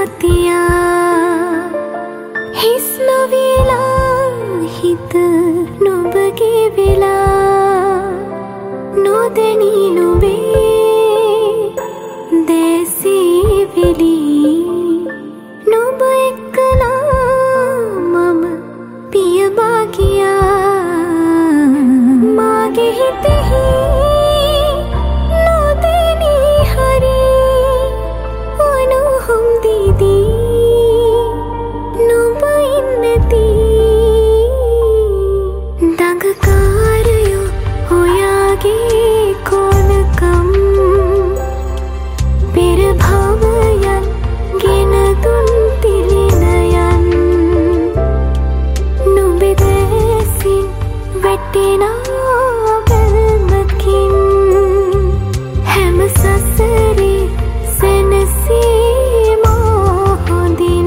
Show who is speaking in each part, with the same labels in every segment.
Speaker 1: සතියා හිස් නොවිලා හිත නොබගේ වෙලා නොදැනී නොවේ දැසී වෙලී නොබ එක්කලා මම පියවා ගියා මාගේ හිතෙහි නොදැනී හරි ඔනොහොම් දීදී නොබ ඉන්නති දඟකාරයෝ ඔයාගේ කොනකම් පෙර භවයන් ගෙන දුන් තිලිනයන් නුඹේ දැසින් වැටෙනා බැල්මකින් හැම සසරේ සැනසී මා හොඳින්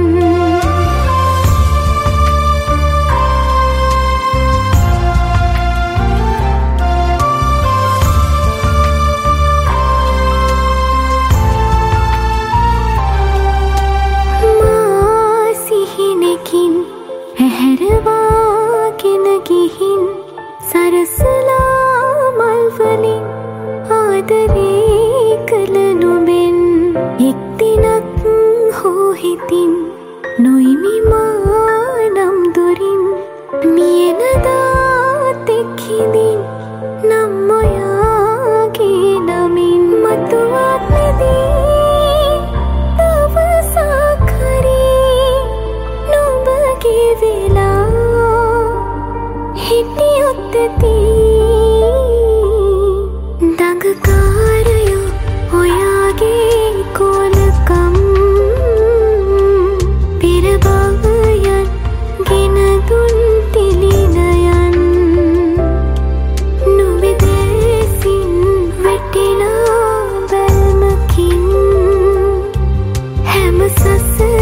Speaker 1: ඇහැරවාගෙන ගිහින් සරසලා මල්වලින් ආදරේ කළ නොබෙන් එක් දිනක් හෝ හිතින් නොයිමි මා නම් දුරින් මියනදාත් එක් හිඳින් නම් ඔයාගේ නමින් මතුවත්නදී දවසක් හරි නොබගේ වෙලා හිටියොත් ඇති දඟකාරයෝ ඔයාගේ කොනකම් පෙර භවයන් ගෙන දුන් තිලිනයන් නුඹේ දැසින් වැටෙනා බැල්මකින් හැම සසරේ